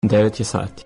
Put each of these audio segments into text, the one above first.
9 je sati.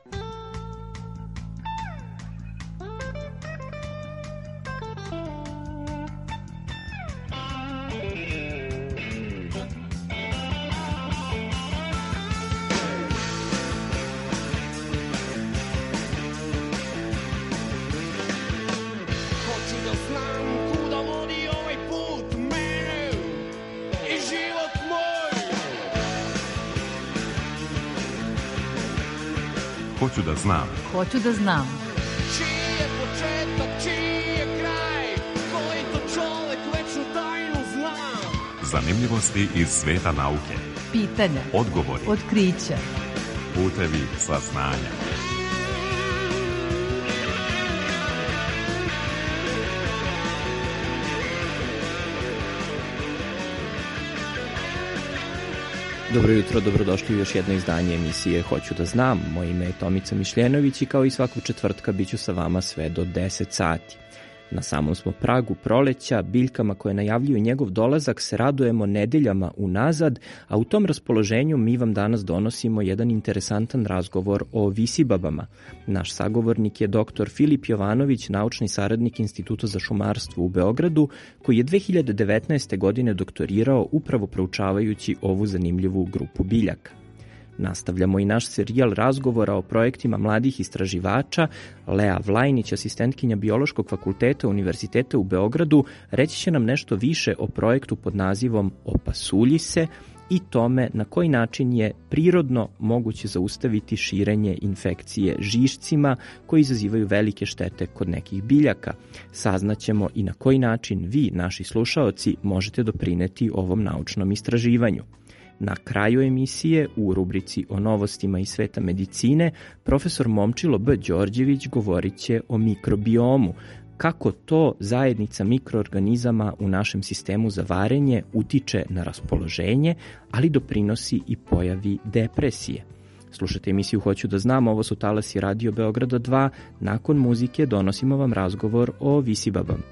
Hoću da znam. Hoću da znam. Čiji je početak, čiji je kraj, koji to čovek večnu tajnu zna. Zanimljivosti iz sveta nauke. Pitanja. Odgovori. Otkrića. Putevi saznanja. Dobro jutro, dobrodošli u još jedno izdanje emisije Hoću da znam. Moje ime je Tomica Mišljenović i kao i svakog četvrtka bit ću sa vama sve do 10 sati. Na samom smo pragu proleća, biljkama koje najavljuju njegov dolazak se radujemo nedeljama unazad, a u tom raspoloženju mi vam danas donosimo jedan interesantan razgovor o visibabama. Naš sagovornik je dr. Filip Jovanović, naučni saradnik Instituta za šumarstvo u Beogradu, koji je 2019. godine doktorirao upravo proučavajući ovu zanimljivu grupu biljaka. Nastavljamo i naš serijal razgovora o projektima mladih istraživača. Lea Vlajnić, asistentkinja Biološkog fakulteta Univerziteta u Beogradu, reći će nam nešto više o projektu pod nazivom Opasulji se i tome na koji način je prirodno moguće zaustaviti širenje infekcije žišcima koji izazivaju velike štete kod nekih biljaka. Saznaćemo i na koji način vi, naši slušaoci, možete doprineti ovom naučnom istraživanju. Na kraju emisije, u rubrici o novostima iz sveta medicine, profesor Momčilo B. Đorđević govorit će o mikrobiomu, kako to zajednica mikroorganizama u našem sistemu za varenje utiče na raspoloženje, ali doprinosi i pojavi depresije. Slušajte emisiju Hoću da znam, ovo su talasi Radio Beograda 2, nakon muzike donosimo vam razgovor o visibabama.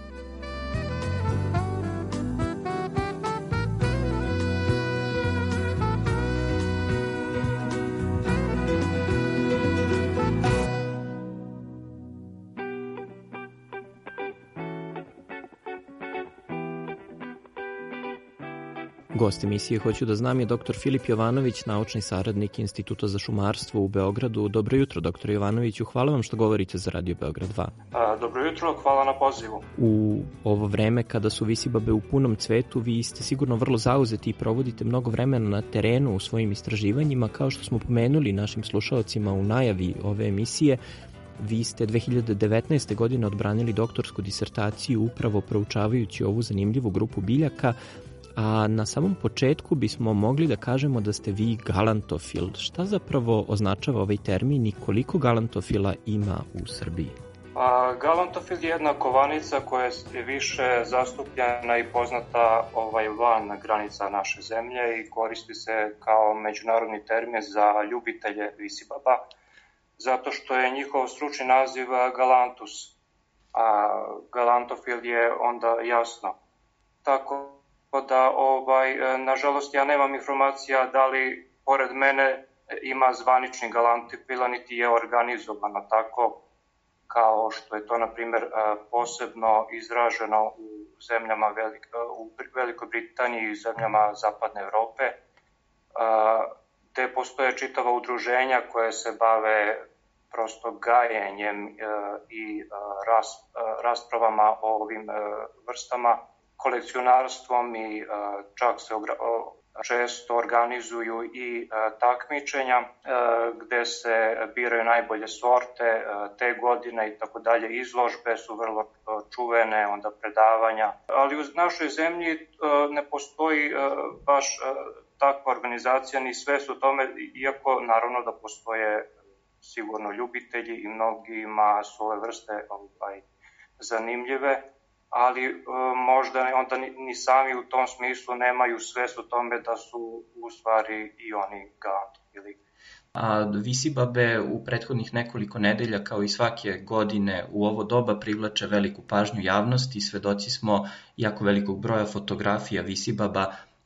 Gost emisije Hoću da znam je dr. Filip Jovanović, naučni saradnik Instituta za šumarstvo u Beogradu. Dobro jutro, dr. Jovanoviću, hvala vam što govorite za Radio Beograd 2. Dobro jutro, hvala na pozivu. U ovo vreme kada su visibabe u punom cvetu, vi ste sigurno vrlo zauzeti i provodite mnogo vremena na terenu u svojim istraživanjima. Kao što smo pomenuli našim slušaocima u najavi ove emisije, vi ste 2019. godine odbranili doktorsku disertaciju upravo proučavajući ovu zanimljivu grupu biljaka. A na samom početku bismo mogli da kažemo da ste vi galantofil. Šta zapravo označava ovaj termin i koliko galantofila ima u Srbiji? Galantofil je jedna kovanica koja je više zastupljena i poznata van granica naše zemlje i koristi se kao međunarodni termin za ljubitelje visibaba, zato što je njihov stručni naziv galantus, a galantofil je onda jasno. Tako da, nažalost, ja nemam informacija da li pored mene ima zvanični galantofila, niti je organizovano tako kao što je to, na primjer, posebno izraženo u zemljama u Velikoj Britaniji i zemljama Zapadne Evrope, te postoje čitava udruženja koje se bave prosto gajenjem i raspravama o ovim vrstama, kolekcionarstvom i čak se često organizuju i takmičenja gde se biraju najbolje sorte te godine i tako dalje. Izložbe su vrlo čuvene, onda predavanja. Ali u našoj zemlji ne postoji baš takva organizacija, ni sve su tome, iako naravno da postoje sigurno ljubitelji i mnogima su ove vrste zanimljive, ali možda onda ni sami u tom smislu nemaju svest o tome da su u stvari i oni galantofili. Visibabe u prethodnih nekoliko nedelja, kao i svake godine u ovo doba, privlače veliku pažnju javnosti. Svedoci smo jako velikog broja fotografija visibaba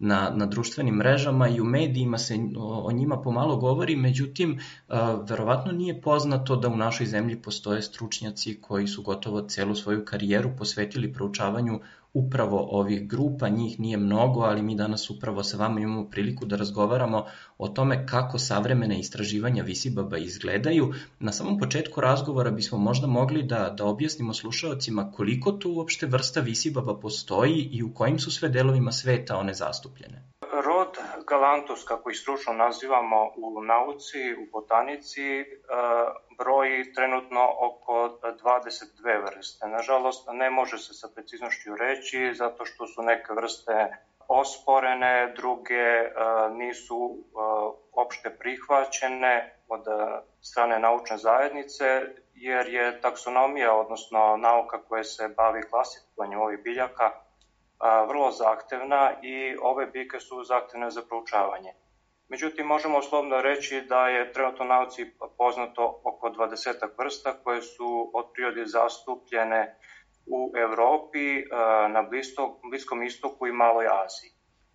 na društvenim mrežama i u medijima se o njima pomalo govori, međutim, verovatno nije poznato da u našoj zemlji postoje stručnjaci koji su gotovo celu svoju karijeru posvetili proučavanju upravo ovih grupa, njih nije mnogo, ali mi danas upravo sa vama imamo priliku da razgovaramo o tome kako savremene istraživanja visibaba izgledaju. Na samom početku razgovora bismo možda mogli da objasnimo slušaocima koliko tu uopšte vrsta visibaba postoji i u kojim su sve delovima sveta one zastupljene. Rod Galanthus, kako ih stručno nazivamo u nauci, u botanici, broji trenutno oko 22 vrste. Nažalost, ne može se sa preciznošću reći zato što su neke vrste osporene, druge nisu opšte prihvaćene od strane naučne zajednice, jer je taksonomija, odnosno nauka koja se bavi klasifikovanjem ovih biljaka, vrlo zahtevna i ove biljke su zahtevne za proučavanje. Međutim, možemo slobodno reći da je trenutno nauci poznato oko 20 vrsta koje su od prirode zastupljene u Evropi, na Bliskom istoku i Maloj Aziji.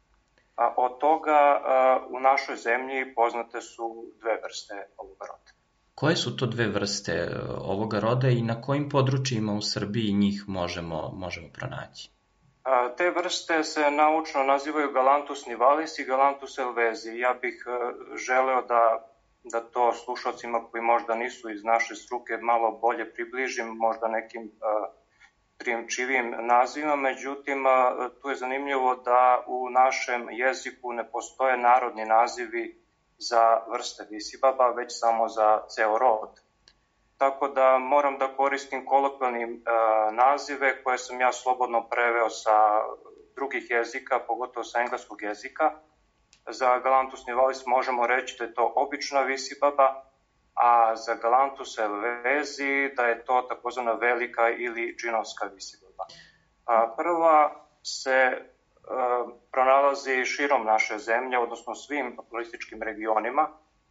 Od toga u našoj zemlji poznate su 2 vrste ovoga roda. Koje su to 2 vrste ovoga roda i na kojim područjima u Srbiji njih možemo pronaći? Te vrste se naučno nazivaju Galanthus nivalis i Galanthus elvezi. Ja bih želeo da to slušalcima koji možda nisu iz naše struke malo bolje približim, možda nekim prijemčivim nazivima, međutim tu je zanimljivo da u našem jeziku ne postoje narodni nazivi za vrste visibaba, već samo za ceo rod. Tako da moram da koristim kolokvijalne nazive koje sam ja slobodno preveo sa drugih jezika, pogotovo sa engleskog jezika. Za Galanthus nivalis možemo reći da je to obična visibaba, a za Galanthus elvezi da je to takozvana velika ili džinovska visibaba. Prva se pronalazi širom naše zemlje, odnosno svim političkim regionima,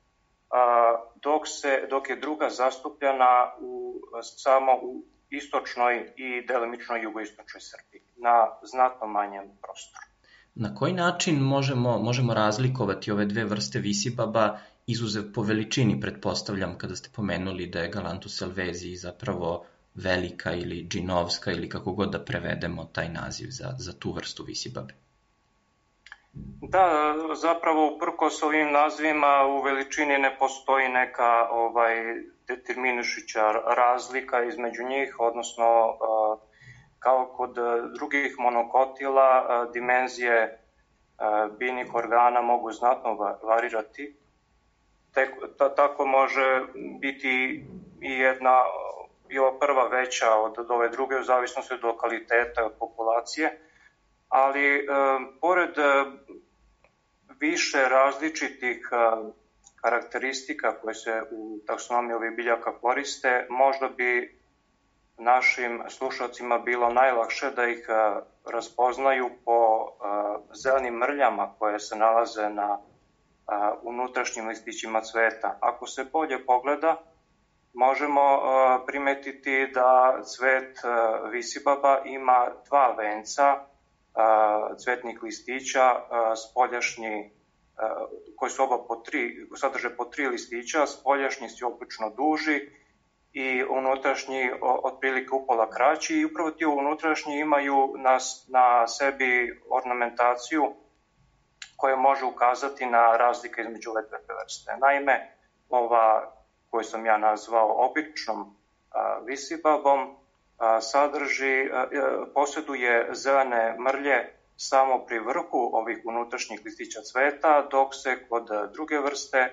dok je druga zastupljena samo u istočnoj i delimičnoj jugoistočnoj Srbiji, na znatno manjem prostoru. Na koji način možemo razlikovati ove 2 vrste visibaba, izuzev po veličini, pretpostavljam, kada ste pomenuli da je Galanthus elvezi zapravo velika ili džinovska ili kako god da prevedemo taj naziv za tu vrstu visibabe? Da, zapravo uprkos ovim nazivima u veličini ne postoji neka determinišuća razlika između njih, odnosno kao kod drugih monokotila dimenzije biljnih organa mogu znatno varirati. Tako može biti i ova prva veća od ove druge u zavisnosti od lokaliteta i od populacije, ali pored više različitih karakteristika koje se u taksonomiji ovih biljaka koriste, možda bi našim slušalcima bilo najlakše da ih raspoznaju po zelenim mrljama koje se nalaze na unutrašnjim listićima cveta. Ako se bolje pogleda, možemo primetiti da cvet visibaba ima 2 venca cvetnih listića, spoljašnji, koji su oba sadrže po 3 listića, spoljašnji su obično duži i unutrašnji otprilike upola kraći, i upravo ti unutrašnji imaju na sebi ornamentaciju koja može ukazati na razlike između ove 2 vrste. Naime, ova koju sam ja nazvao običnom visibabom posjeduje zelene mrlje samo pri vrhu ovih unutrašnjih listića cveta, dok se kod druge vrste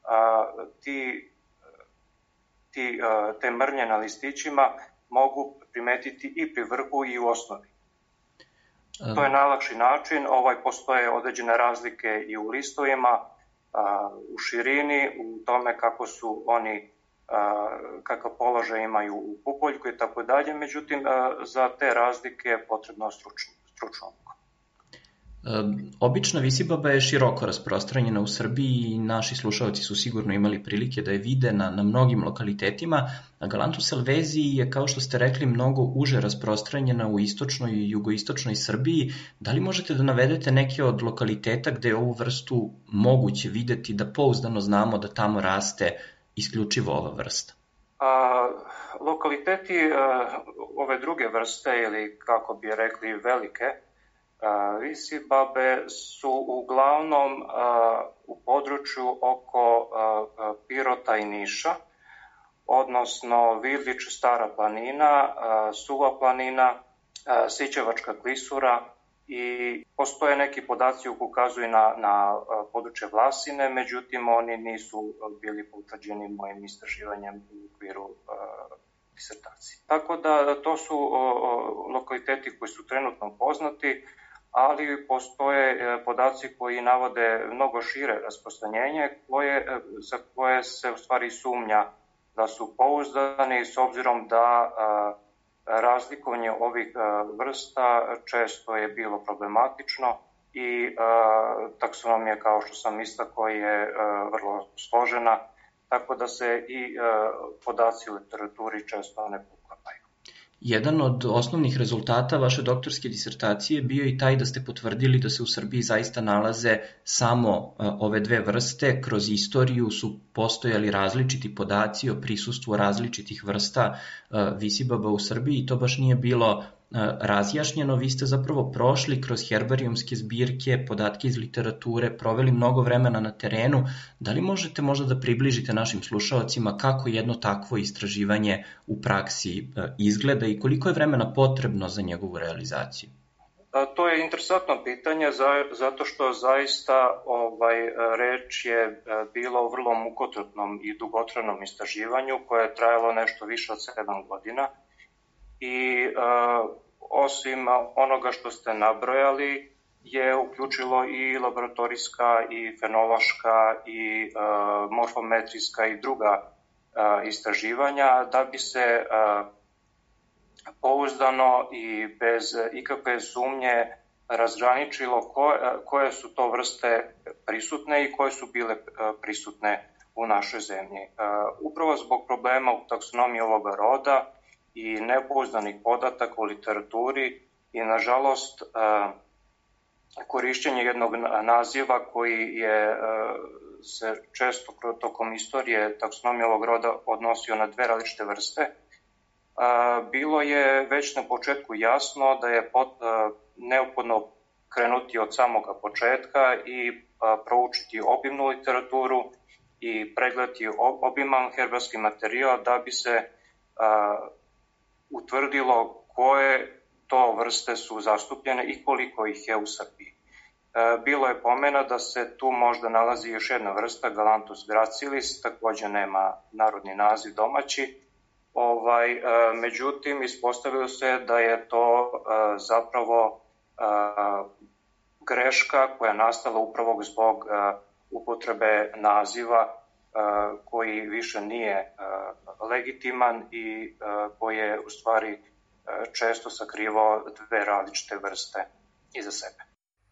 te mrlje na listićima mogu primetiti i pri vrhu i u osnovi. To je najlakši način. Postoje određene razlike i u listovima, u širini, u tome kako su oni, kakav položaj imaju u pupoljku i tako dalje. Međutim, za te razlike je potrebno stručno oko. Obična visibaba je široko rasprostranjena u Srbiji i naši slušalci su sigurno imali prilike da je vide na mnogim lokalitetima. Galanthus helvezii je, kao što ste rekli, mnogo uže rasprostranjena u istočnoj i jugoistočnoj Srbiji. Da li možete da navedete neke od lokaliteta gde je ovu vrstu moguće videti, da pouzdano znamo da tamo raste isključivo ova vrsta? Lokaliteti ove druge vrste, ili kako bi rekli velike visibabe, su uglavnom u području oko Pirota i Niša, odnosno Virvić, Stara planina, Suva planina, Sićevačka klisura, i postoje neki podaci koji ukazuju na područje Vlasine, međutim oni nisu bili potvrđeni mojim istraživanjem u okviru disertacije. Tako da to su lokaliteti koji su trenutno poznati, ali postoje podaci koji navode mnogo šire rasprostranjenje za koje se u stvari sumnja da su pouzdani, s obzirom da razlikovanje ovih vrsta često je bilo problematično i taksonomija, kao što sam istakao, je vrlo složena, tako da se i podaci u literaturi često ne poklapaju. Jedan od osnovnih rezultata vaše doktorske disertacije bio i taj da ste potvrdili da se u Srbiji zaista nalaze samo ove dve vrste. Kroz istoriju su postojali različiti podaci o prisustvu različitih vrsta visibaba u Srbiji i to baš nije bilo razjašnjeno. Vi ste zapravo prošli kroz herbarijumske zbirke, podatke iz literature, proveli mnogo vremena na terenu. Da li možete možda da približite našim slušaocima kako jedno takvo istraživanje u praksi izgleda i koliko je vremena potrebno za njegovu realizaciju? To je interesantno pitanje, zato što zaista reč je bilo o vrlo mukotrpnom i dugotrajnom istraživanju koje je trajalo nešto više od 7 godina. I osim onoga što ste nabrojali je uključilo i laboratorijska i fenološka i morfometrijska i druga istraživanja da bi se pouzdano i bez ikakve sumnje razgraničilo koje su to vrste prisutne i koje su bile prisutne u našoj zemlji. Upravo zbog problema u taksonomiji ovoga roda i nepouzdanih podataka u literaturi i, nažalost, korišćenje jednog naziva koji je se često tokom istorije taksonomije ovog roda odnosio na dve različite vrste, bilo je već na početku jasno da je neophodno krenuti od samoga početka i proučiti obimnu literaturu i pregledati obiman herbarski materijal da bi se utvrdilo koje to vrste su zastupljene i koliko ih je u Srbiji. Bilo je pomena da se tu možda nalazi još jedna vrsta, Galanthus gracilis, takođe nema narodni naziv domaći, međutim ispostavilo se da je to zapravo greška koja je nastala upravo zbog upotrebe naziva koji više nije legitiman i koji je u stvari često sakrivao dve različite vrste iza sebe.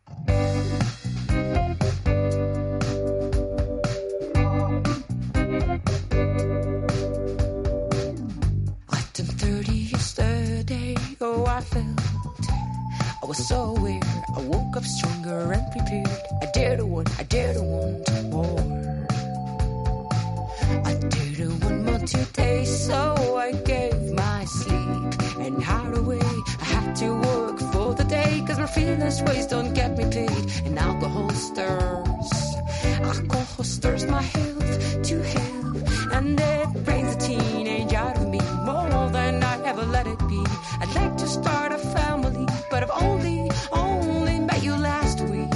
I was so weird, I woke up stronger and prepared. I dare to want more. I dare to want more today, so I gave my sleep and hide away. I had to work for the day, cause my feelings ways don't get me paid. And alcohol stirs my health to hell. And it brings a teenage out of me, more than I ever let it be. I'd like to start a family, but I've only met you last week.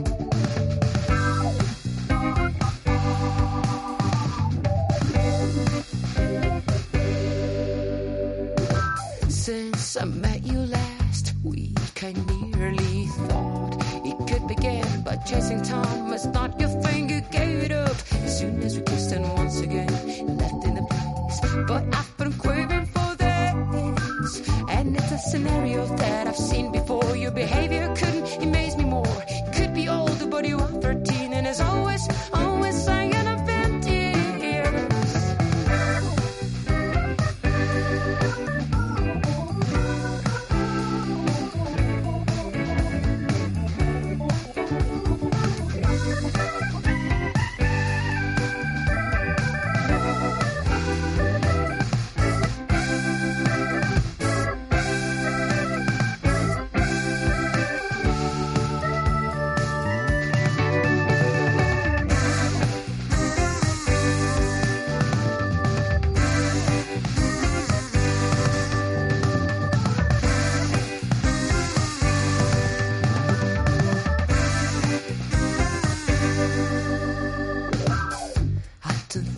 Since I met you last week, I nearly thought it could begin, but chasing time is not your thing. You gave it up as soon as we kissed, and once again left in the place. But I've been craving for this, and it's a scenario that I've seen before. Your behavior couldn't amaze me more.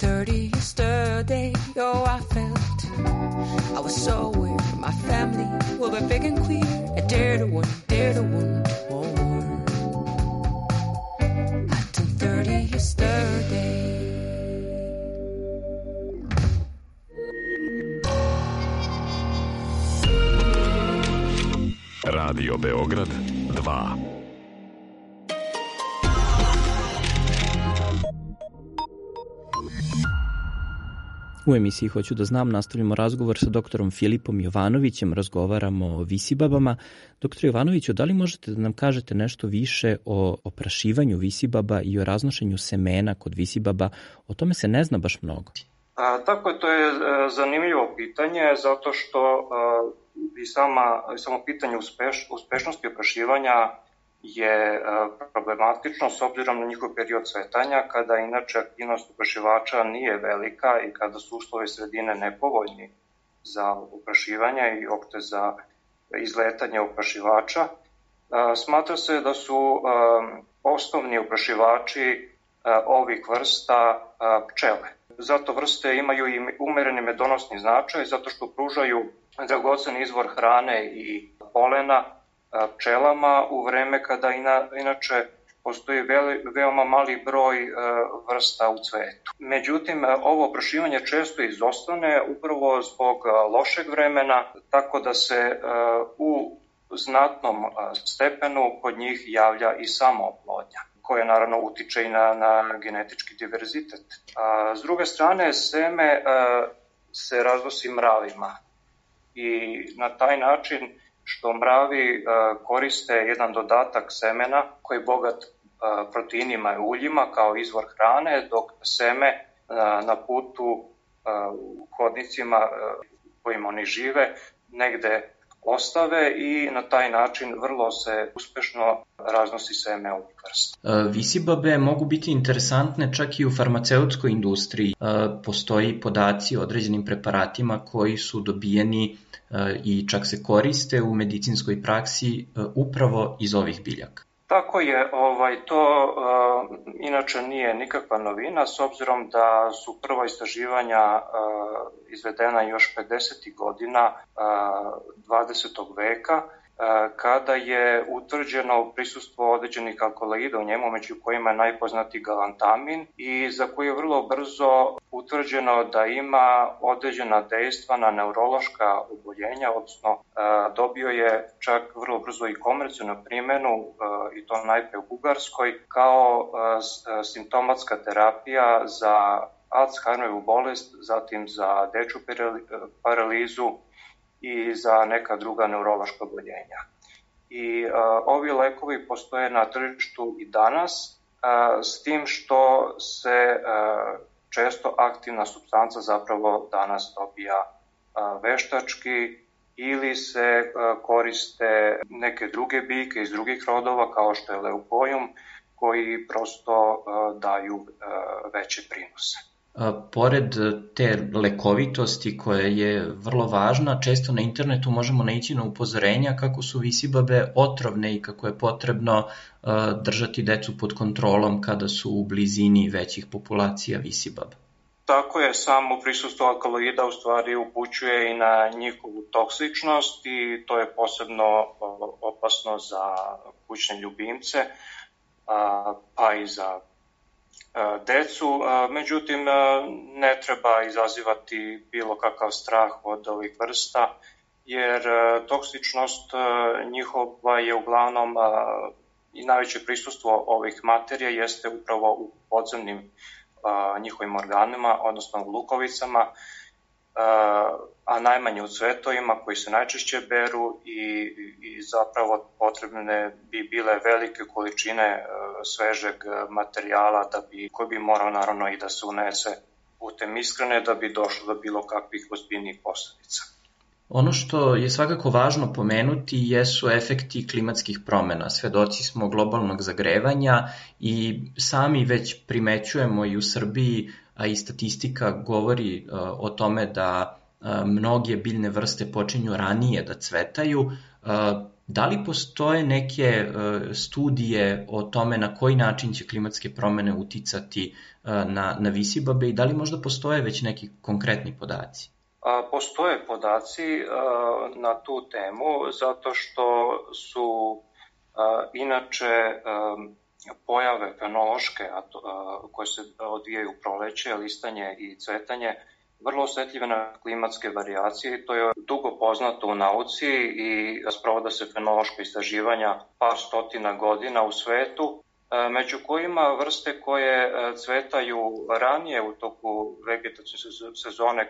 30 yesterday. Oh, I felt I was so weird. My family will be big and queer. I dare to want more. I turned 30 yesterday. Radio Beograd 2. U emisiji Hoću da znam nastavljamo razgovor sa doktorom Filipom Jovanovićem, razgovaramo o visibabama. Doktor Jovanoviću, da li možete da nam kažete nešto više o oprašivanju visibaba i o raznošenju semena kod visibaba? O tome se ne zna baš mnogo. Tako je, to je zanimljivo pitanje, zato što i samo pitanje uspešnosti oprašivanja je problematično s obzirom na njihov period cvetanja, kada inače aktivnost oprašivača nije velika i kada su uslovi sredine nepovoljni za oprašivanje i opšte za izletanje oprašivača. Smatra se da su osnovni oprašivači ovih vrsta pčele. Zato vrste imaju i umereni medonosni značaj, zato što pružaju dragocen izvor hrane i polena pčelama u vreme kada inače postoji veoma mali broj vrsta u cvetu. Međutim, ovo oprašivanje često izostane upravo zbog lošeg vremena, tako da se u znatnom stepenu kod njih javlja i samooplodnja, koja naravno utiče i na genetički diverzitet. S druge strane, seme se raznosi mravima i na taj način što mravi koriste jedan dodatak semena koji je bogat proteinima i uljima kao izvor hrane, dok seme na putu u hodnicima kojima oni žive negde ostave i na taj način vrlo se uspešno raznosi seme ovih vrsta. Visibabe mogu biti interesantne čak i u farmaceutskoj industriji. Postoji podaci o određenim preparatima koji su dobijeni i čak se koriste u medicinskoj praksi upravo iz ovih biljaka. Tako je, to inače nije nikakva novina, s obzirom da su prva istraživanja izvedena još 50. godina 20. veka, kada je utvrđeno prisustvo određenih alkaloida u njemu, među kojima je najpoznatiji galantamin i za koji je vrlo brzo utvrđeno da ima određena dejstva na neurološka oboljenja, odnosno dobio je čak vrlo brzo i komercijalnu primjenu, i to najpre u Bugarskoj, kao simptomatska terapija za Alzheimerovu bolest, zatim za dečju paralizu i za neka druga neurološka oboljenja. I ovi lekovi postoje na tržištu i danas, s tim što se često aktivna supstanca zapravo danas dobija veštački ili se koriste neke druge biljke iz drugih rodova kao što je leukojum, koji prosto daju veće prinose. Pored te lekovitosti koja je vrlo važna, često na internetu možemo naići na upozorenja kako su visibabe otrovne i kako je potrebno držati decu pod kontrolom kada su u blizini većih populacija visibaba. Tako je, samo prisustvo alkaloida u stvari upućuje i na njihovu toksičnost i to je posebno opasno za kućne ljubimce, pa i za decu. Međutim, ne treba izazivati bilo kakav strah od ovih vrsta, jer toksičnost njihova je uglavnom i najveće prisustvo ovih materija jeste upravo u podzemnim njihovim organima, odnosno u lukovicama, a najmanje u cvetovima koji se najčešće beru i zapravo potrebne bi bile velike količine svežeg materijala koji bi morao naravno i da se unese putem ishrane da bi došlo do bilo kakvih ozbiljnijih posledica. Ono što je svakako važno pomenuti jesu efekti klimatskih promena. Svedoci smo globalnog zagrevanja i sami već primećujemo i u Srbiji, a i statistika govori o tome da mnoge biljne vrste počinju ranije da cvetaju. Da li postoje neke studije o tome na koji način će klimatske promene uticati na visibabe i da li možda postoje već neki konkretni podaci? Postoje podaci na tu temu zato što su inače pojave fenološke koje se odvijaju u proleće, listanje i cvetanje, vrlo osetljive na klimatske varijacije. To je dugo poznato u nauci i sprovode se fenološko istraživanja par stotina godina u svetu, među kojima vrste koje cvetaju ranije u toku vegetacijne sezone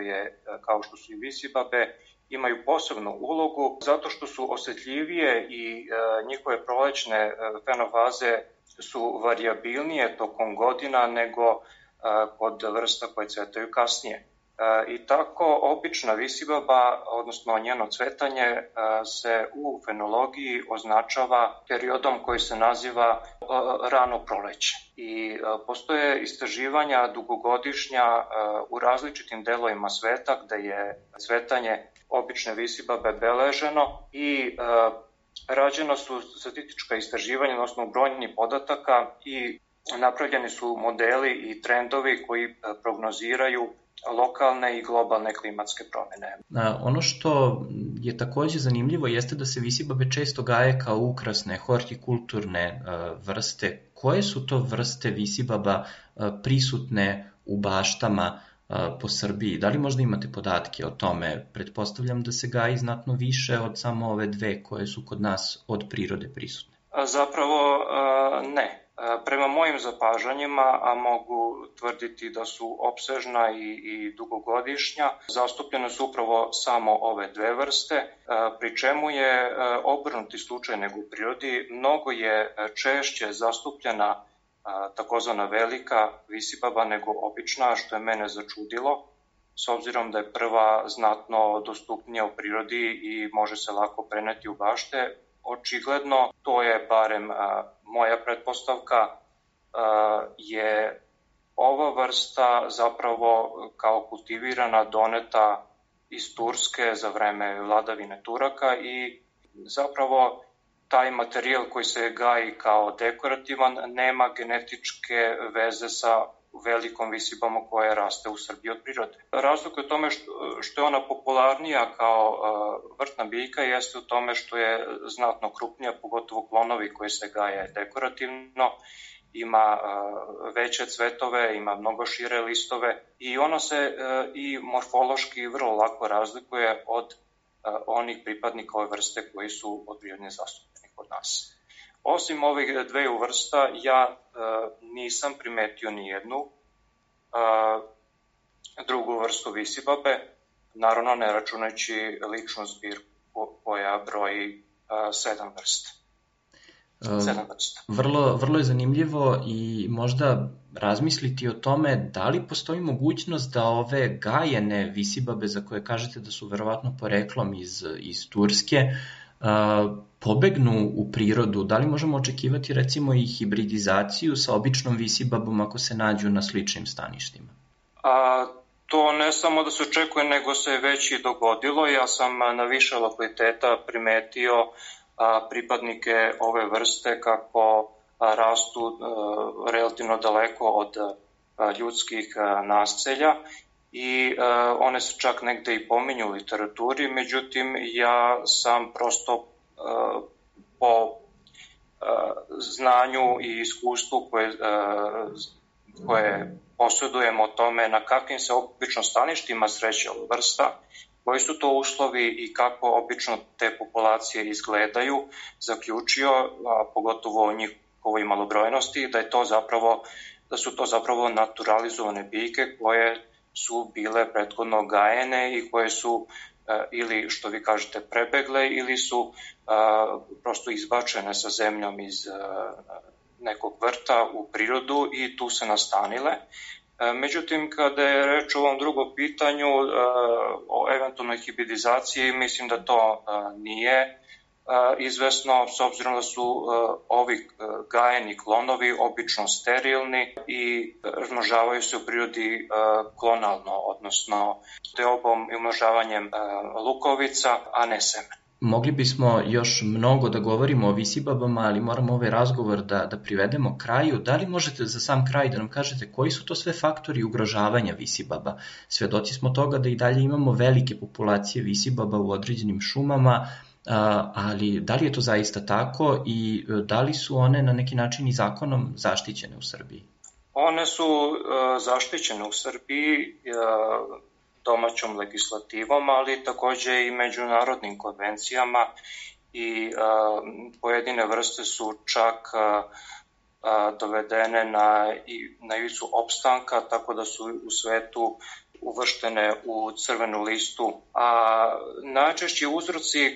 kao što su i visibabe, imaju posebnu ulogu zato što su osetljivije i njihove prolećne fenofaze su varijabilnije tokom godina nego kod vrsta koje cvetaju kasnije. I tako obična visibaba, odnosno njeno cvetanje, se u fenologiji označava periodom koji se naziva rano proleće. I postoje istraživanja dugogodišnja u različitim delovima sveta gde je cvetanje obične visibabe beleženo i rađena su statistička istraživanja na osnovu brojnih podataka i napravljeni su modeli i trendovi koji prognoziraju lokalne i globalne klimatske promene. Ono što je takođe zanimljivo jeste da se visibabe često gaje kao ukrasne, hortikulturne vrste. Koje su to vrste visibaba prisutne u baštama po Srbiji? Da li možda imate podatke o tome? Pretpostavljam da se gaji znatno više od samo ove dve koje su kod nas od prirode prisutne. Zapravo ne. Prema mojim zapažanjima, a mogu tvrditi da su opsežna i dugogodišnja, zastupljene su upravo samo ove dve vrste, pri čemu je obrnuti slučaj nego u prirodi. Mnogo je češće zastupljena takozvana velika visibaba nego obična, što je mene začudilo, s obzirom da je prva znatno dostupnija u prirodi i može se lako preneti u bašte. Očigledno, to je barem moja pretpostavka, je ova vrsta zapravo kao kultivirana doneta iz Turske za vreme vladavine Turaka i zapravo taj materijal koji se gaji kao dekorativan nema genetičke veze sa velikom visibama koja raste u Srbiji od prirode. Razlog je u tome što je ona popularnija kao vrtna biljka jeste u tome što je znatno krupnija, pogotovo klonovi koji se gaje dekorativno, ima veće cvetove, ima mnogo šire listove i ona se i morfološki vrlo lako razlikuje od onih pripadnika ove vrste koji su od prirode zastupljeni kod nas. Osim ovih dveju vrsta, ja nisam primetio ni jednu drugu vrstu visibabe, naravno ne računajući ličnu zbirku koja broji 7 vrsta. Vrlo je zanimljivo i možda razmisliti o tome da li postoji mogućnost da ove gajene visibabe za koje kažete da su verovatno poreklom iz Turske pobegnu u prirodu. Da li možemo očekivati recimo i hibridizaciju sa običnom visibabom ako se nađu na sličnim staništima? To ne samo da se očekuje, nego se već i dogodilo. Ja sam na više lokaliteta primetio pripadnike ove vrste kako rastu relativno daleko od ljudskih naselja i one se čak negde i pominju u literaturi, međutim ja sam prosto po znanju i iskustvu koje posjedujem o tome na kakvim se obično staništima sreće ova vrsta, koji su to uslovi i kako obično te populacije izgledaju, zaključio, pogotovo o njihovoj malobrojnosti, da su to zapravo naturalizovane biljke koje su bile prethodno gajene i koje su ili, što vi kažete, prebegle ili su prosto izbačene sa zemljom iz nekog vrta u prirodu i tu se nastanile. Međutim, kada je reč o ovom drugom pitanju, o eventualnoj hibridizaciji, mislim da to nije izvesno, s obzirom da su ovi gajeni klonovi obično sterilni i razmnožavaju se u prirodi klonalno, odnosno deobom i umnožavanjem lukovica, a ne semen. Mogli bismo još mnogo da govorimo o visibabama, ali moramo ovaj razgovor da privedemo kraju. Da li možete za sam kraj da nam kažete koji su to sve faktori ugrožavanja visibaba? Svedoci smo toga da i dalje imamo velike populacije visibaba u određenim šumama, ali da li je to zaista tako i da li su one na neki način i zakonom zaštićene u Srbiji? One su zaštićene u Srbiji domaćom legislativom, ali takođe i međunarodnim konvencijama i pojedine vrste su čak dovedene na ivicu opstanka, tako da su u svetu uvrštene u crvenu listu. A najčešći uzroci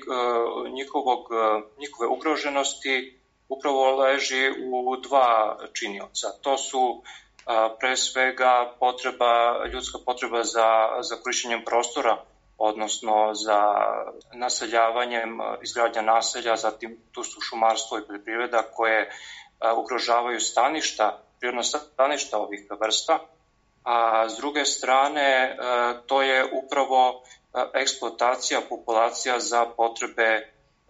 njihove ugroženosti upravo leži u dva činioca. To su pre svega ljudska potreba za korišćenjem prostora, odnosno za naseljavanjem, izgradnja naselja, zatim tu su šumarstvo i poljoprivreda koje ugrožavaju prirodna staništa ovih vrsta, a s druge strane to je upravo eksploatacija populacija za potrebe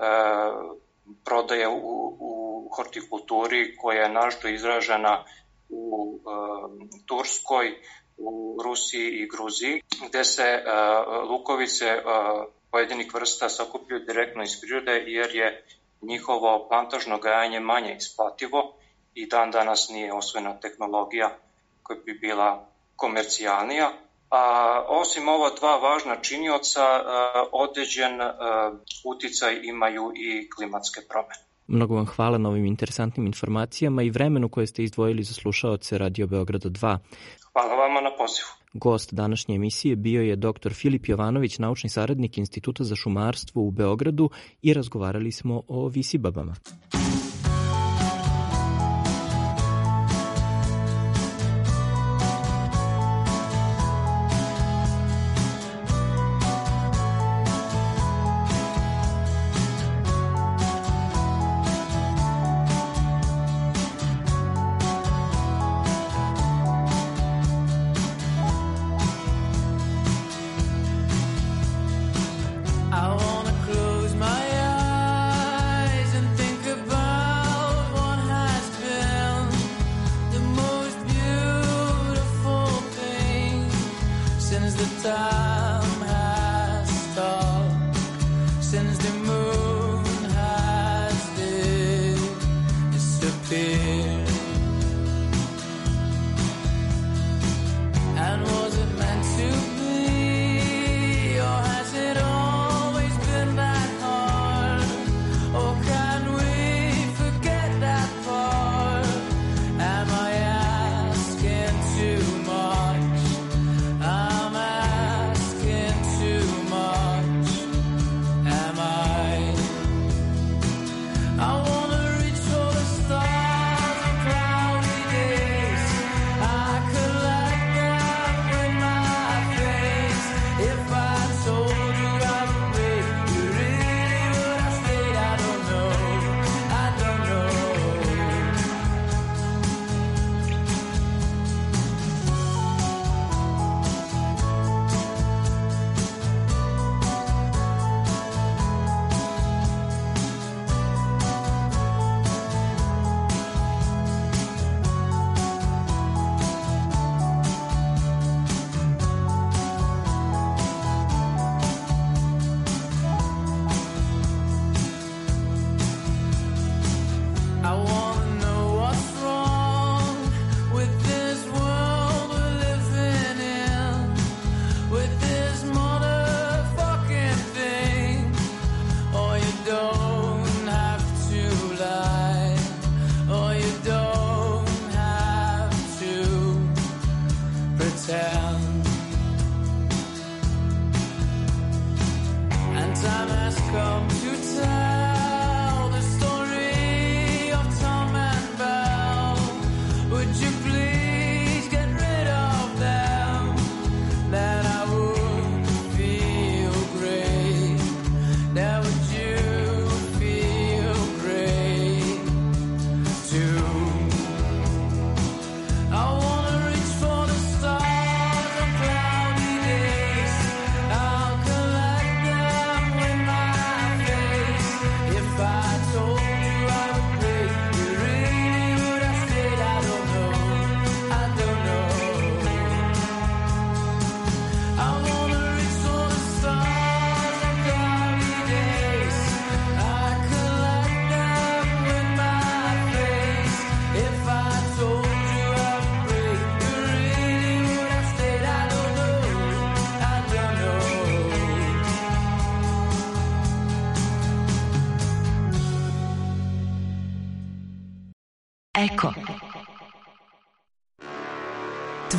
prodaje u hortikulturi koja je naročito izražena u Turskoj, u Rusiji i Gruziji, gde se lukovice pojedinih vrsta sakupljaju direktno iz prirode, jer je njihovo plantažno gajanje manje isplativo i dan danas nije osvojena tehnologija koja bi bila komercijalnija. Osim ova dva važna činioca, određen uticaj imaju i klimatske promene. Mnogo vam hvala na ovim interesantnim informacijama i vremenu koje ste izdvojili za slušaoce Radio Beograda 2. Hvala vama na pozivu. Gost današnje emisije bio je dr. Filip Jovanović, naučni saradnik Instituta za šumarstvo u Beogradu, i razgovarali smo o visibabama.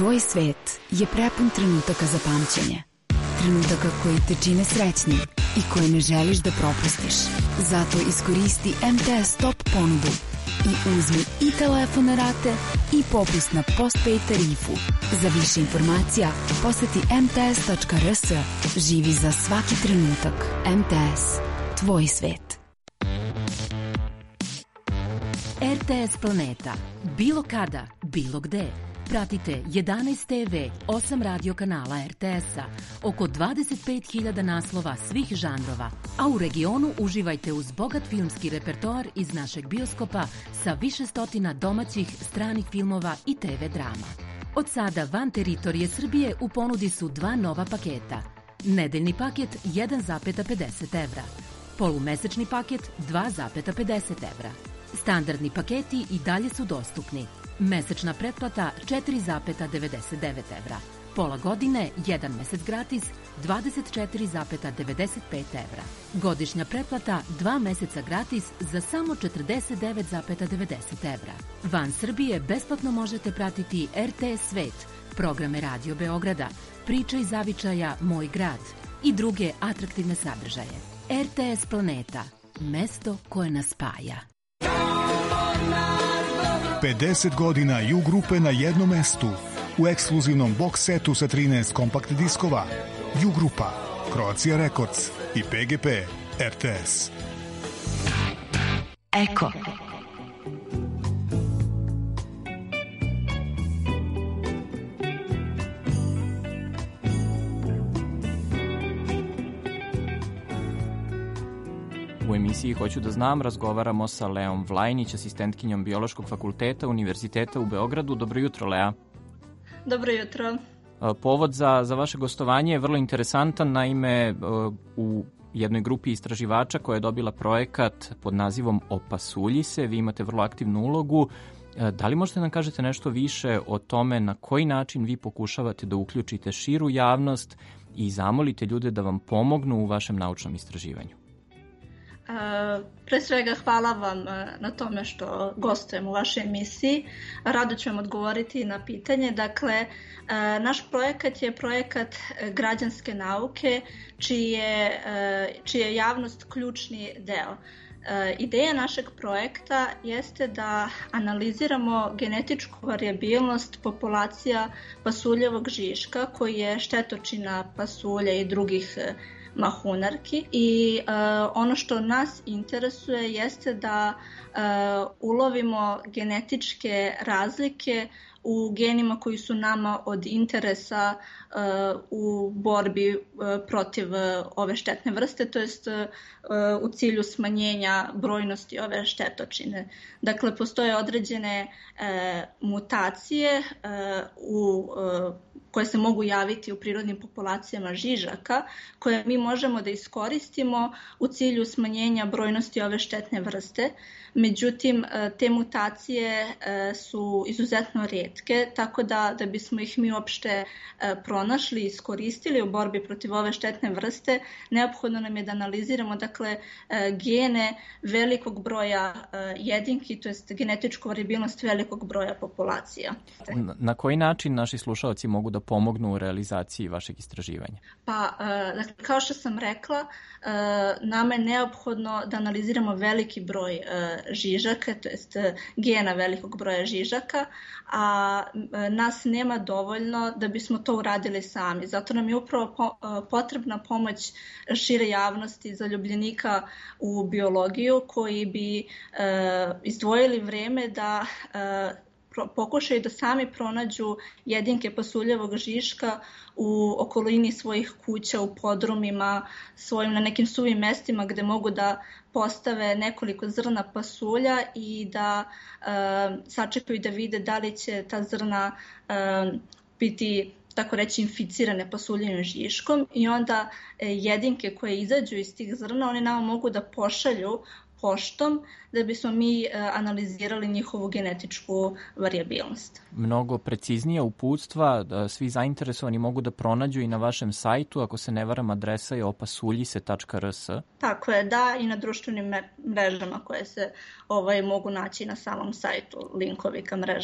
Tvoj svet je prepun trenutaka za pamćenje. Trenutaka koji te čine srećnim i koje ne želiš da propustiš. Zato iskoristi MTS Top ponudu i uzmi i telefon na rate i popust na postpaid tarifu. Za više informacija poseti mts.rs. Živi za svaki trenutak. MTS. Tvoj svet. RTS Planeta. Bilo kada, bilo gde. Pratite 11 TV, 8 radio kanala RTS-a, oko 25.000 naslova svih žanrova, a u regionu uživajte uz bogat filmski repertoar iz našeg bioskopa sa više stotina domaćih, stranih filmova i TV drama. Od sada van teritorije Srbije u ponudi su 2 nova paketa. Nedeljni paket 1,50 evra, polumesečni paket 2,50 evra. Standardni paketi i dalje su dostupni. Mesečna pretplata 4,99 evra. Pola godine, 1 mesec gratis, 24,95 evra. Godišnja pretplata 2 meseca gratis za samo 49,90 evra. Van Srbije besplatno možete pratiti RTS Svet, programe Radio Beograda, Priče iz zavičaja Moj grad i druge atraktivne sadržaje. RTS Planeta, mesto koje nas spaja. 50 godina U grupe na jednom mestu u ekskluzivnom box setu sa 13 kompakt diskova. U grupa, Croatia Records i PGP RTS. Eko. U emisiji Hoću da znam razgovaramo sa Leom Vlajnić, asistentkinjom Biološkog fakulteta Univerziteta u Beogradu. Dobro jutro, Lea. Dobro jutro. Povod za vaše gostovanje je vrlo interesantan, naime u jednoj grupi istraživača koja je dobila projekat pod nazivom Opasulji se, vi imate vrlo aktivnu ulogu. Da li možete nam kažete nešto više o tome na koji način vi pokušavate da uključite širu javnost i zamolite ljude da vam pomognu u vašem naučnom istraživanju? Pre svega hvala vam na tome što gostujem u vašoj emisiji. Rado ću vam odgovoriti na pitanje. Dakle, naš projekat je projekat građanske nauke čiji je javnost ključni deo. Ideja našeg projekta jeste da analiziramo genetičku varijabilnost populacija pasuljevog žiška koji je štetočina pasulja i drugih mahunarki i ono što nas interesuje jeste da ulovimo genetičke razlike u genima koji su nama od interesa u borbi protiv ove štetne vrste, to jest u cilju smanjenja brojnosti ove štetočine. Dakle, postoje određene mutacije koje se mogu javiti u prirodnim populacijama žižaka, koje mi možemo da iskoristimo u cilju smanjenja brojnosti ove štetne vrste. Međutim, te mutacije su izuzetno rijetke, tako da bismo ih mi uopšte pronašli i iskoristili u borbi protiv ove štetne vrste, neophodno nam je da analiziramo gene velikog broja jedinki, to jest genetičku varijabilnost velikog broja populacija. Na koji način naši slušalci mogu da pomognu u realizaciji vašeg istraživanja? Kao što sam rekla, nama je neophodno da analiziramo veliki broj žižaka, to jest gena velikog broja žižaka, a nas nema dovoljno da bismo to uradili sami. Zato nam je upravo potrebna pomoć šire javnosti, zaljubljenika u biologiju koji bi izdvojili vreme da pokušaju da sami pronađu jedinke pasuljevog žiška u okolini svojih kuća, u podrumima, na nekim suvim mestima gde mogu da postave nekoliko zrna pasulja i da sačekaju da vide da li će ta zrna biti, tako reći, inficirane pasuljevim žiškom i onda jedinke koje izađu iz tih zrna, oni nama mogu da pošalju poštom da bismo mi analizirali njihovu genetičku varijabilnost. Mnogo preciznija uputstva svi zainteresovani mogu da pronađu i na vašem sajtu, ako se ne varam, adresa je opasuljise.rs. Tako je, da, i na društvenim mrežama koje se mogu naći na samom sajtu, linkovi ka mrežama.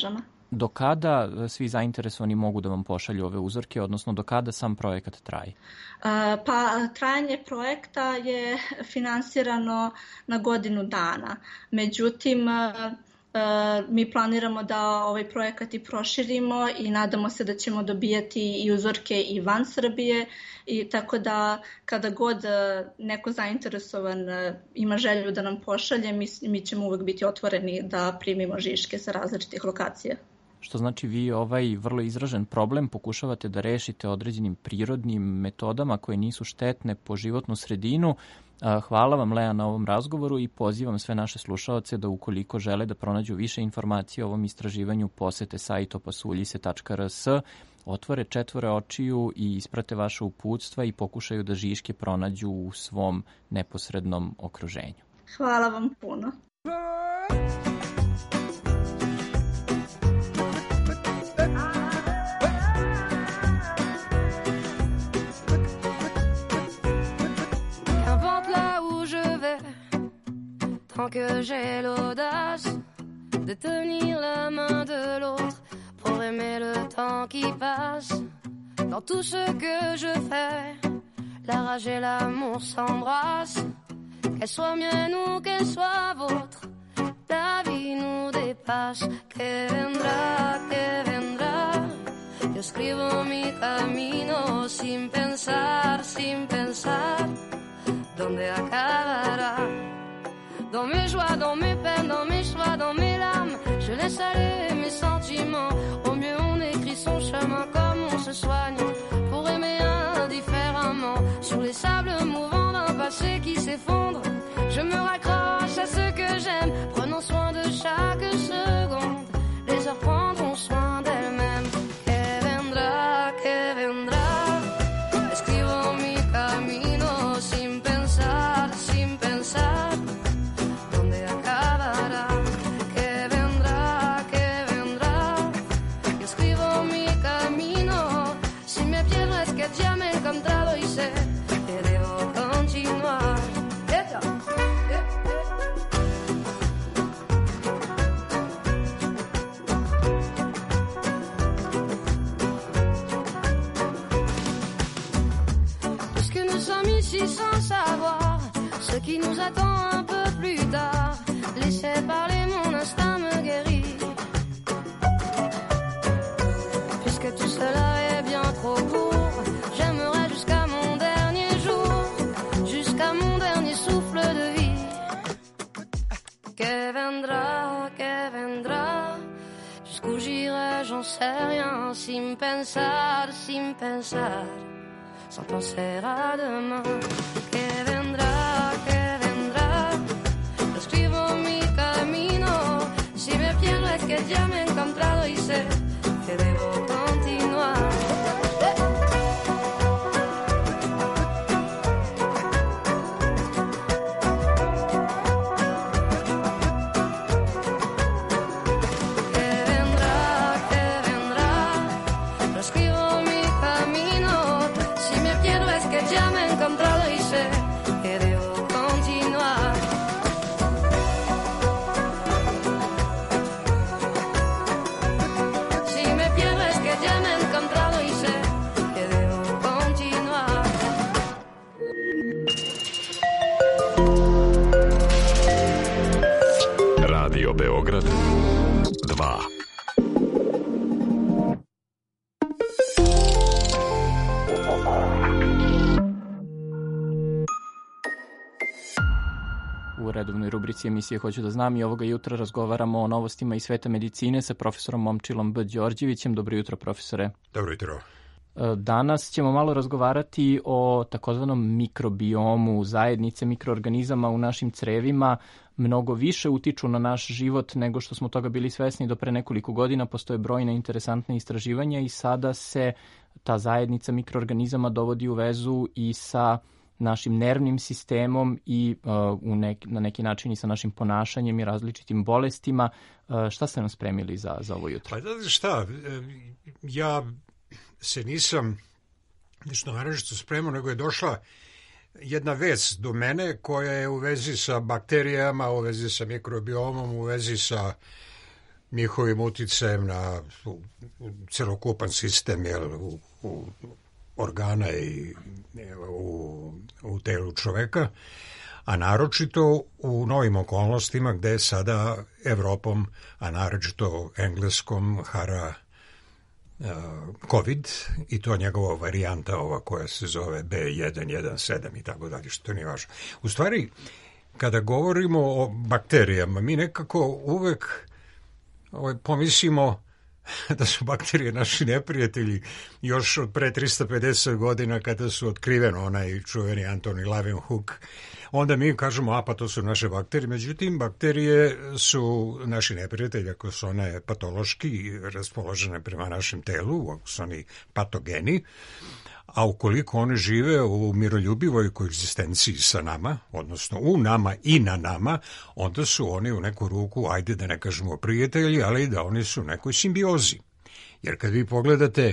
do kada svi zainteresovani mogu da vam pošalju ove uzorke, odnosno do kada sam projekat traje? Pa trajanje projekta je finansirano na godinu dana. Međutim, mi planiramo da ovaj projekat i proširimo i nadamo se da ćemo dobijati i uzorke i van Srbije, i tako da kada god neko zainteresovan ima želju da nam pošalje, mi ćemo uvek biti otvoreni da primimo žiške sa različitih lokacija. Što znači vi ovaj vrlo izražen problem pokušavate da rešite određenim prirodnim metodama koje nisu štetne po životnu sredinu. Hvala vam, Lea, na ovom razgovoru i pozivam sve naše slušaoce da ukoliko žele da pronađu više informacije o ovom istraživanju posete sajt opasuljise.rs, otvore četvore očiju i isprate vaše uputstva i pokušaju da žiške pronađu u svom neposrednom okruženju. Hvala vam puno. Tant que j'ai l'audace de tenir la main de l'autre pour aimer le temps qui passe. Dans tout ce que je fais, la rage et l'amour s'embrassent. Qu'elle soit mienne ou qu'elle soit vôtre, la vie nous dépasse. Que vendrá, yo escribo mi camino sin pensar, ¿dónde acabará? Dans mes joies, dans mes peines, dans mes choix, dans mes larmes, je laisse aller mes sentiments. Au mieux on écrit son chemin comme on se soigne pour aimer indifféremment. Sur les sables mouvants d'un passé qui s'effondre, je me raccroche à ce que j'aime, prenons soin de chaque seconde. Les heures prendront soin d'elles-mêmes. Que vendrá, escribo mi camino sin pensar, ya me he encontrado y sé que debo continuar. Puisque nous sommes ici sans savoir ce qui nous attend un peu plus tard, laissez parler, mon instinct me guérit. Puisque tout cela est bien trop court, j'aimerais jusqu'à mon dernier jour, jusqu'à mon dernier souffle de vie. Que vendrá, jusqu'où j'irai, j'en sais rien, sin pensar, sans penser à demain. Que vendrá, yo escribo mi camino, si me pierdo es que ya me he encontrado y sé que debo continuar. Radio Beograd 2. U redovnoj rubrici emisije Hoću da znam i ovoga jutra razgovaramo o novostima iz sveta medicine sa profesorom Momčilom B. Đorđevićem. Dobro jutro, profesore. Dobro jutro. Danas ćemo malo razgovarati o takozvanom mikrobiomu, zajednice mikroorganizama u našim crevima. Mnogo više utiču na naš život nego što smo toga bili svesni do pre nekoliko godina. Postoje brojna interesantna istraživanja i sada se ta zajednica mikroorganizama dovodi u vezu i sa našim nervnim sistemom i na neki način i sa našim ponašanjem i različitim bolestima. Šta ste nam spremili za ovo jutro? Pa da šta, ja se nisam nešto naročito spremao, nego je došla jedna vest do mene koja je u vezi sa bakterijama, u vezi sa mikrobiomom, u vezi sa njihovim uticajem na celokupan sistem u organa i u telu čoveka, a naročito u novim okolnostima gde je sada Evropom, a naročito Engleskom, hara COVID i to njegova varijanta ova koja se zove B117 i tako dalje, što nije važno. U stvari, kada govorimo o bakterijama, mi nekako uvek pomislimo da su bakterije naši neprijatelji još od pre 350 godina kada su otkriveno onaj čuveni Anthony Leeuwenhoek. Onda mi kažemo, pa to su naše bakterije. Međutim, bakterije su naši neprijatelji ako su one patološki raspoložene prema našem telu, ako su oni patogeni, a ukoliko one žive u miroljubivoj koegzistenciji sa nama, odnosno u nama i na nama, onda su oni u neku ruku, ajde da ne kažemo prijatelji, ali da oni su u nekoj simbiozi. Jer kad vi pogledate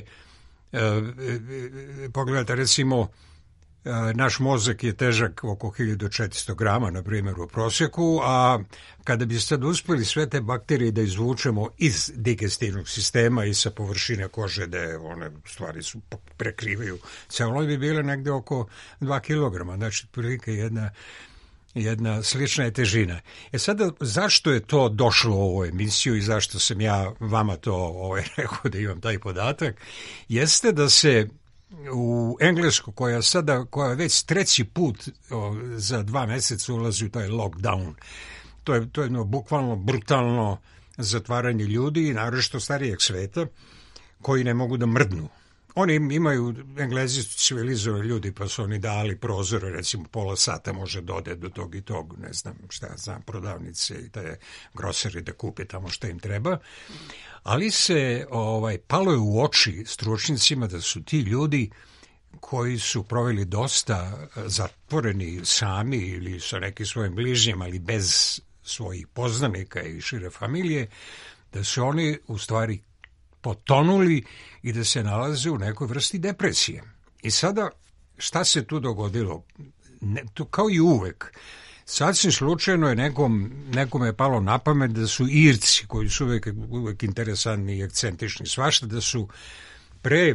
recimo, naš mozak je težak oko 1400 grama, na primjer, u prosjeku, a kada bi sad uspeli sve te bakterije da izvučemo iz digestivnog sistema i sa površine kože, da one stvari su prekrivaju celuloid, bi bile negde oko 2 kilograma, znači prilike jedna slična je težina. Sada, zašto je to došlo u ovu emisiju i zašto sam ja vama to rekao da imam taj podatak, jeste da se u Englesku, koja već treći put za 2 meseca ulazi u taj lockdown, to je jedno bukvalno brutalno zatvaranje ljudi, naročito starijeg sveta, koji ne mogu da mrdnu. Oni imaju, Englezi su civilizovani ljudi, pa su oni dali prozore, recimo pola sata može da ode do tog i tog, ne znam šta, prodavnice i te groseri da kupe tamo šta im treba. Ali se palo je u oči stručnicima da su ti ljudi koji su proveli dosta zatvoreni sami ili sa nekim svojim bližnjima, ali bez svojih poznanika i šire familije, da su oni u stvari potonuli i da se nalaze u nekoj vrsti depresije. I sada, šta se tu dogodilo? Kao i uvek, sasvim slučajno je nekome je palo na pamet da su Irci, koji su uvek interesantni i akcentični svašta, da su pre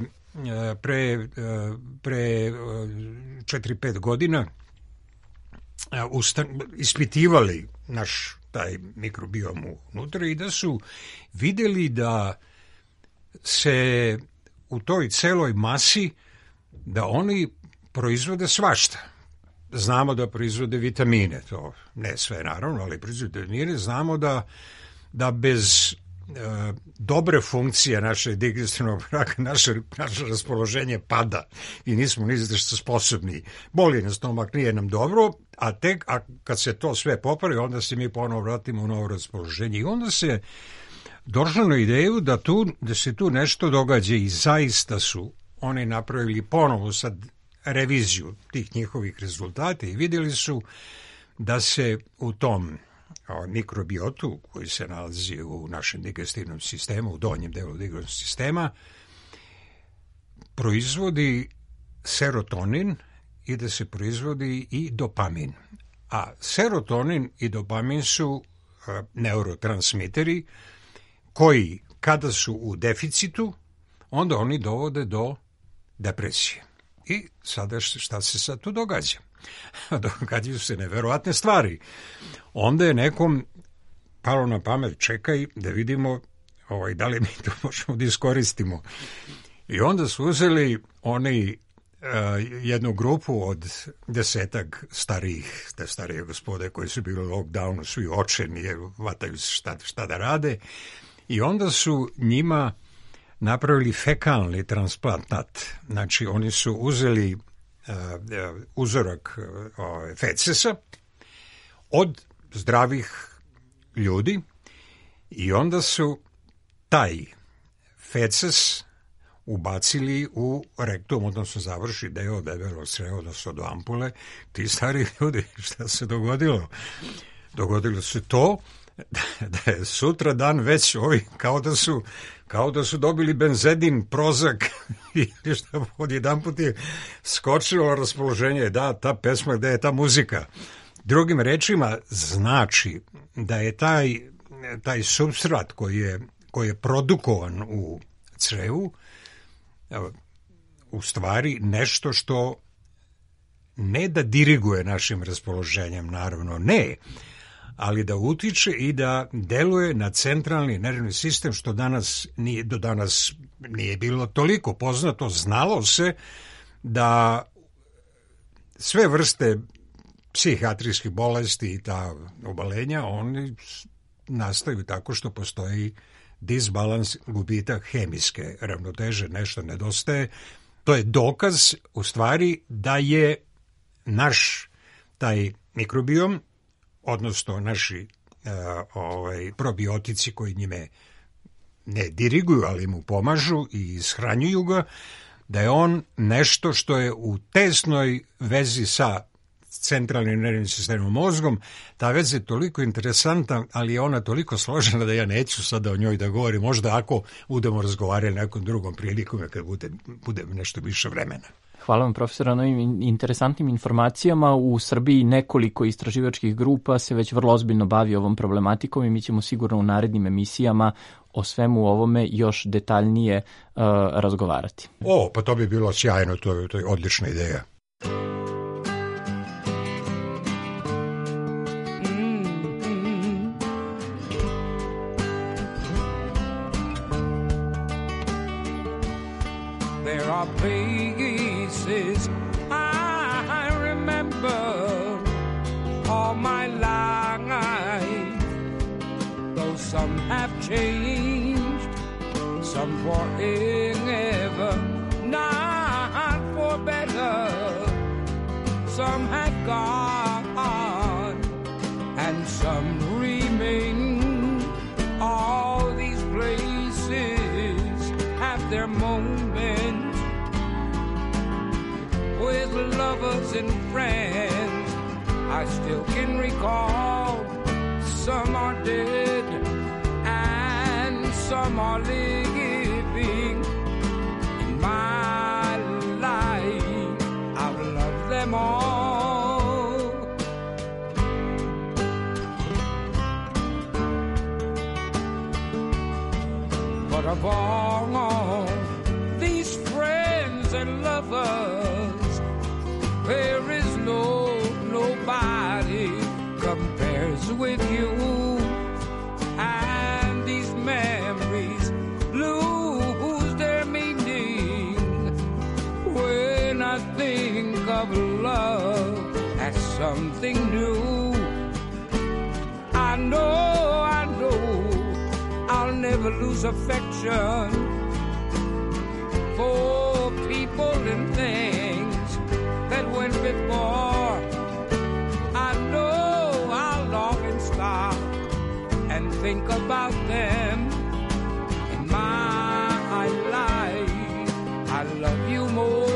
4-5 godina ispitivali naš taj mikrobiom unutra i da su vidjeli da se u toj celoj masi da oni proizvode svašta. Znamo da proizvode vitamine, to ne sve naravno, ali proizvode vitamine. Znamo da bez dobre funkcije naše digestivnog traka, naše raspoloženje pada i nismo ni za što sposobni. Boli nas stomak, nije nam dobro, a kad se to sve popravi, onda se mi ponovo vratimo u novo raspoloženje. I onda se došlo na ideju da se tu nešto događa i zaista su oni napravili ponovo sad reviziju tih njihovih rezultata i vidjeli su da se u tom mikrobiotu koji se nalazi u našem digestivnom sistemu, u donjem delu digestivnog sistema, proizvodi serotonin i da se proizvodi i dopamin. A serotonin i dopamin su neurotransmiteri koji kada su u deficitu, onda oni dovode do depresije. I sada šta se sad tu događa? Događaju se neverovatne stvari. Onda je nekom palo na pamet, čekaj da vidimo da li mi to možemo da iskoristimo. I onda su uzeli oni jednu grupu od 10 starije gospode koji su bili u lockdownu, svi očeni, jer vataju šta da rade. I onda su njima napravili fekalni transplantat. Znači, oni su uzeli uzorak fecesa od zdravih ljudi i onda su taj feces ubacili u rektum, odnosno završi deo debelog creva, odnosno do ampule. Ti stari ljudi, šta se dogodilo? Dogodilo se to da je sutra dan već ovi kao da su dobili benzedin, prozak ili šta odjedan put je skočilo raspoloženje, da, ta pesma, gde je ta muzika. Drugim rečima, znači da je taj taj supstrat koji je produkovan u crevu u stvari nešto što ne da diriguje našim raspoloženjem, naravno ne, ali da utiče i da deluje na centralni nervni sistem, što do danas nije bilo toliko poznato. Znalo se da sve vrste psihijatrijskih bolesti i ta obolenja, oni nastaju tako što postoji disbalans, gubitak hemijske ravnoteže, nešto nedostaje. To je dokaz u stvari da je naš taj mikrobiom, odnosno naši probiotici koji njime ne diriguju, ali mu pomažu i ishranjuju ga, da je on nešto što je u tesnoj vezi sa centralnim nervnim sistemom, mozgom. Ta veza je toliko interesantna, ali je ona toliko složena da ja neću sada o njoj da govorim. Možda ako budemo razgovarali nekom drugom prilikom, kad bude nešto više vremena. Hvala vam, profesor, na ovim interesantnim informacijama. U Srbiji nekoliko istraživačkih grupa se već vrlo ozbiljno bavi ovom problematikom i mi ćemo sigurno u narednim emisijama o svemu ovome još detaljnije razgovarati. Pa to bi bilo sjajno, to je odlična ideja. Places I remember all my life, though some have changed, some forever, not for better, some have gone and some remain. All these places have their moments with lovers and friends. I still can recall some are dead and some are living in my life. I've loved them all. But of all these friends and lovers, there is nobody compares with you, and these memories lose their meaning when I think of love as something new. I know I'll never lose affection for people and things that went before. I know I'll often stop and think about them in my life. I love you more.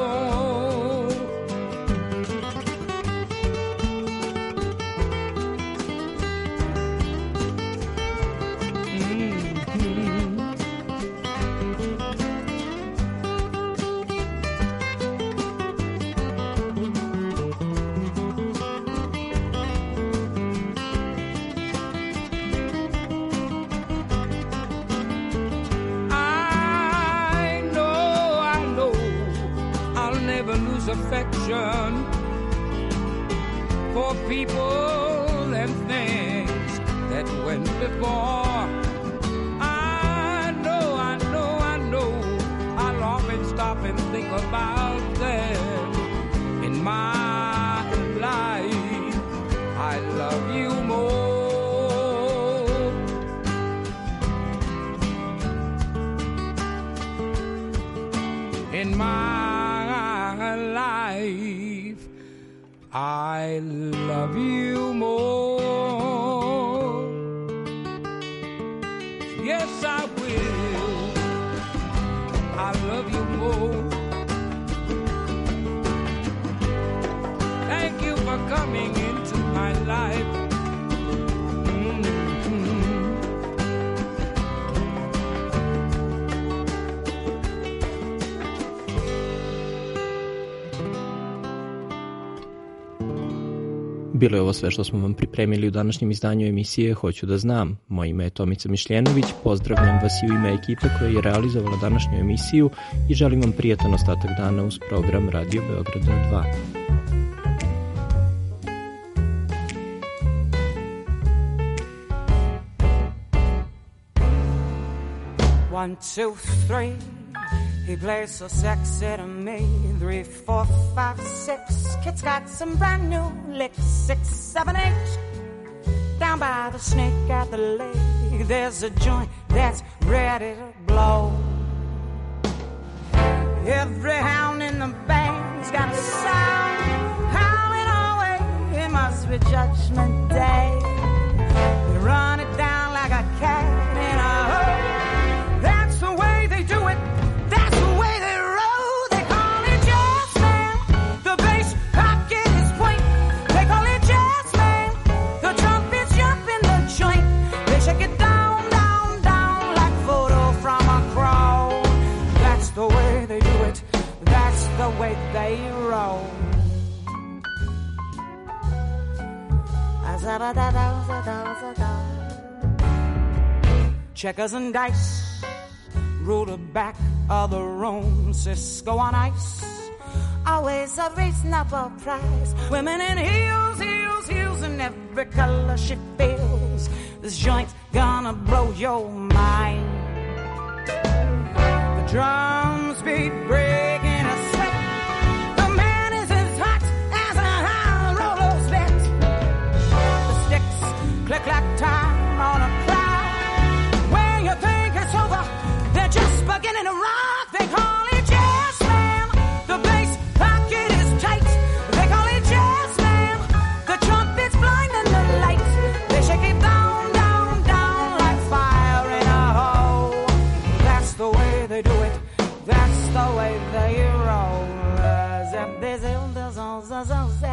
Affection for people and things that went before. I know I'll often stop and think about them in my life. I love you more. In my life, I love you more. Yes, I will. I love you more. Thank you for coming into my life. Bilo je ovo sve što smo vam pripremili u današnjem izdanju emisije Hoću da znam. Moje ime je Tomica Mišljenović, pozdravljam vas i u ime ekipe koja je realizovala današnju emisiju i želim vam prijatan ostatak dana uz program Radio Beograda 2. 1, 2, 3. He plays so sexy to me. 3, 4, 5, 6. Kid's got some brand new licks. 6, 7, 8. Down by the snake at the lake, there's a joint that's ready to blow. Every hound in the band's got a sound howling away. It must be Judgment Day. We run it down like a cat in a hole. That's the way they do it. That's the way they roll. They call it jazz man. The bass pocket is point. They call it jazz man. The trumpets jump in the joint. They shake it down, down, down like photo from a crowd. That's the way they do it. That's the way they roll. Checkers and dice rule the back of the room. Cisco on ice, always a reasonable price. Women in heels, heels, heels, in every color she feels. This joint's gonna blow your mind. The drums beat breaking a sweat. The man is as hot as a high roller's vet. The sticks click like time on a cloud. When you think it's over, they're just beginning to rock. They call it jazz man. The bass pocket is tight. They call it jazz man. The trumpet's blinding the lights. They shake it down, down, down like fire in a hole. That's the way they do it. That's the way they roll.